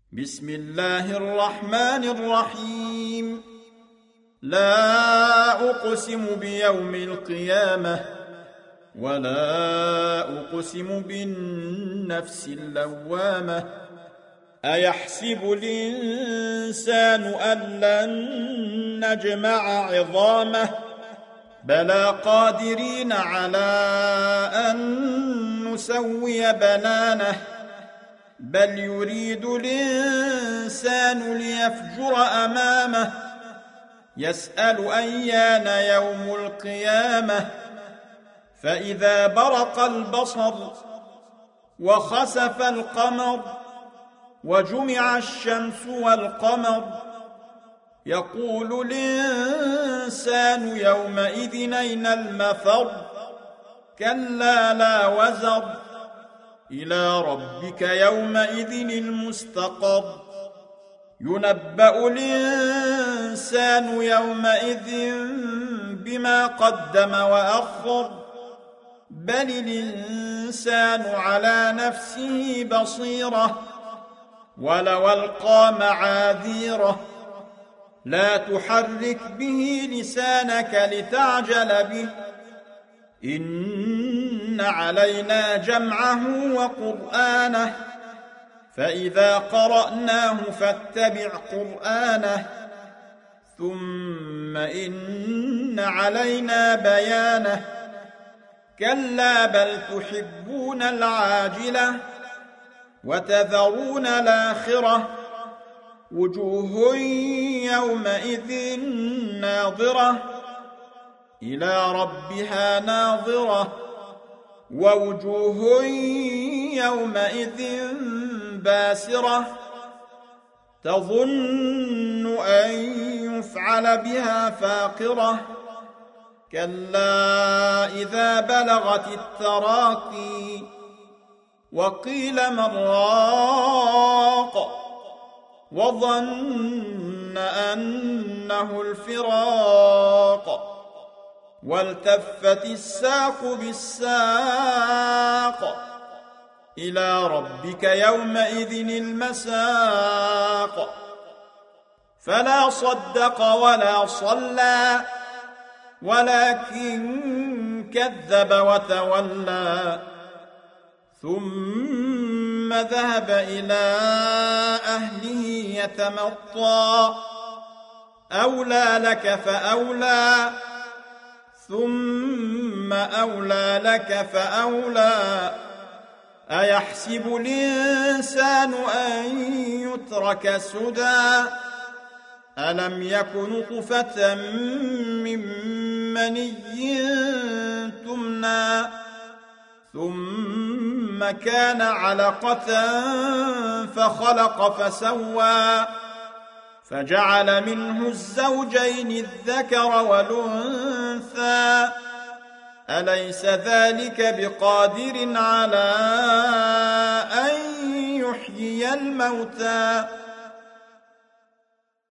بسم الله الرحمن الرحيم. لا أقسم بيوم القيامة ولا أقسم بالنفس اللوامة. أيحسب الإنسان أن لن نجمع عظامه بلى قادرين على أن نسوي بنانه بل يريد الإنسان ليفجر أمامه يسأل أيان يوم القيامة فإذا برق البصر وخسف القمر وجمع الشمس والقمر يقول الإنسان يومئذ أين المفر كلا لا وزر إلى ربك يومئذ المستقر ينبأ الإنسان يومئذ بما قدم وأخر بل الإنسان على نفسه بصيرة ولو ألقى معاذيره لا تحرك به لسانك لتعجل به إن علينا جمعه وقرآنه فإذا قرأناه فاتبع قرآنه ثم إن علينا بيانه كلا بل تحبون العاجلة وتذرون الآخرة وجوه يومئذ ناظرة إلى ربها ناظرة ووجوه يومئذ باسرة تظن أن يفعل بها فاقرة كلا إذا بلغت التراقي وقيل من راق وظن أنه الفراق والتفت الساق بالساق إلى ربك يومئذ المساق فلا صدق ولا صلى ولكن كذب وتولى ثم ذهب إلى أهله يتمطى أولى لك فأولى ثم أولى لك فأولى أيحسب الإنسان أن يترك سدى ألم يك نطفة من مني تمنى ثم كان علقة فخلق فسوى فجعل منه الزوجين الذكر والأنثى أليس ذلك بقادر على أن يحيي الموتى